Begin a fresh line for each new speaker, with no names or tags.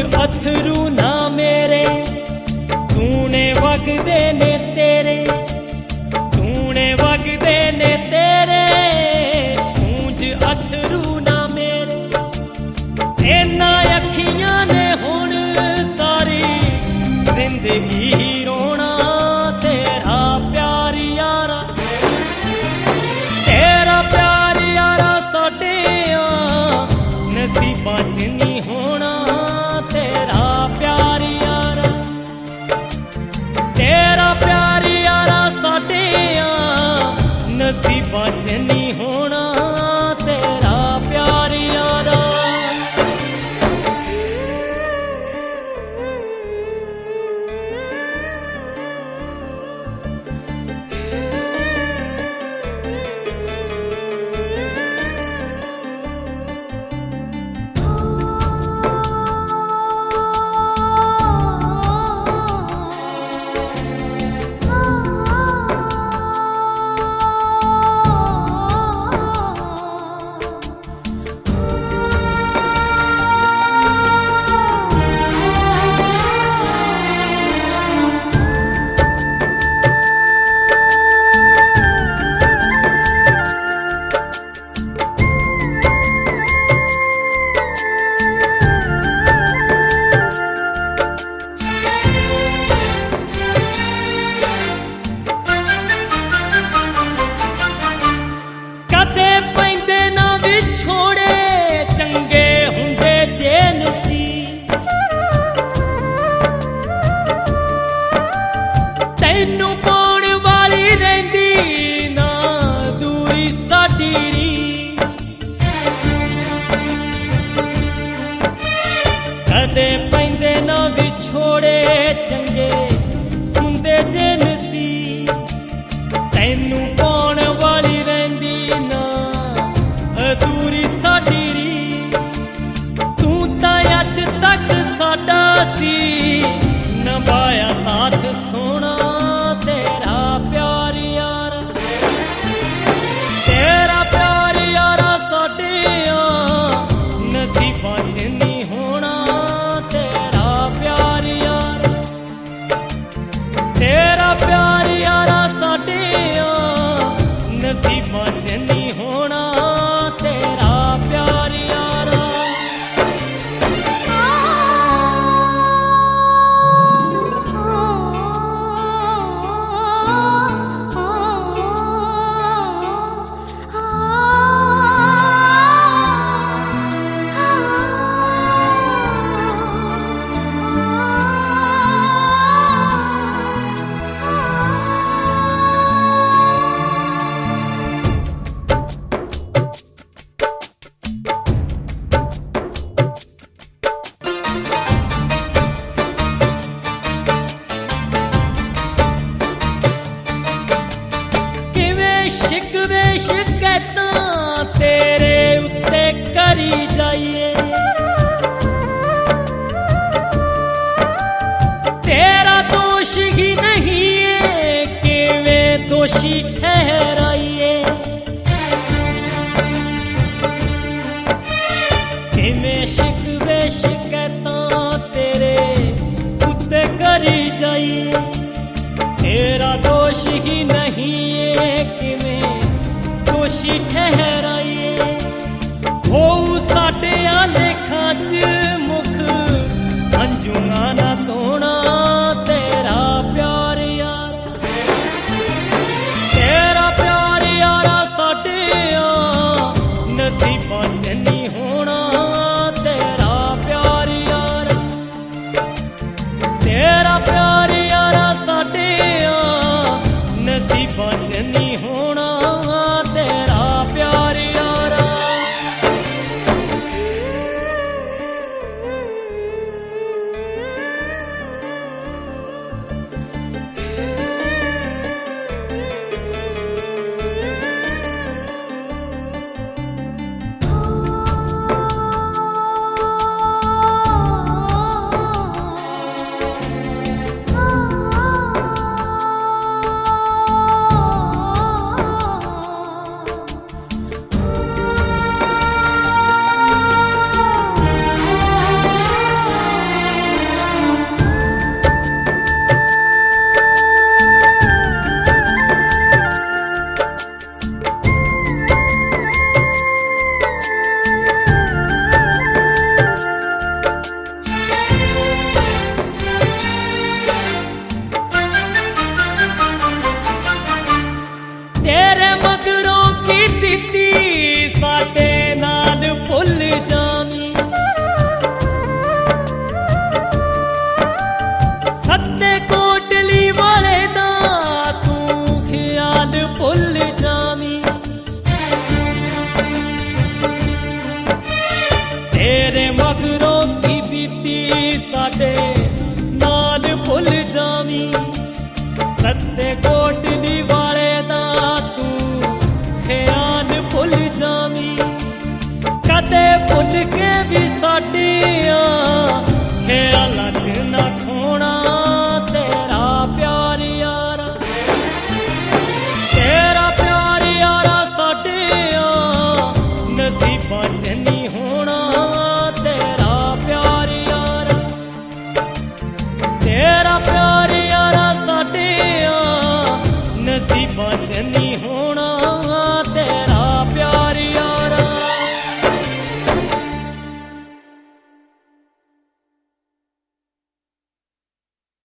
अथरू ना मेरे तूने वगदे ने तेरे, तूने वगदे ने तेरे, गूंज अथरू ना मेरे। इन्ना अखियां ने हुण सारी जिंदगी रोना तेरा प्यार यारा, तेरा प्यार यारा साडे नसीबां च नहीं होना तेरा प्यार यारा, तेरा प्यार यारा साडे नसीबां च नहीं होना तेरा प्यार यारा। तैनू पाउण वाली रहिंदी ना दूरी साडी रीच, कदे पैंदे ना विछोड़े चंगे हुंदे जे नसीब। तैनू पाउण वाली रहिंदी ना दूरी साडी रीच, तू तां अज तक साडा सी नभाया साथ सोना तेरा प्यार यारा, तेरा प्यार यारा साडे नसीबां च नहीं होना तेरा प्यार यारा, तेरा प्यार यारा साडे नसीबां च नहीं होना तेरा प्यार यारा। शिकवे शिकैतां तेरे उत्ते करी जाइए, तेरा दोष ही नहीं है किवें दोषी ठहराइए। किवें शिकवे शिकैतां तेरे उत्ते करी जाइए, तेरा दोष ही नहीं है किवें दोषी ठहराइए। हो साडे लेखां च मुख अंजुना ना धोना तेरा प्यार यारा, तेरा प्यार यारा साडे नसीबां च नहीं होना तेरा प्यार यारा, तेरा प्यार यारा साडे नसीबां च नहीं होना तेरा प्यार यारा। तेरे मगरों की बीती साडे नाल भुल जावी सत्ते कोटली वाले दा तू ख्याल भुल जावी कदे भुल के भी साडी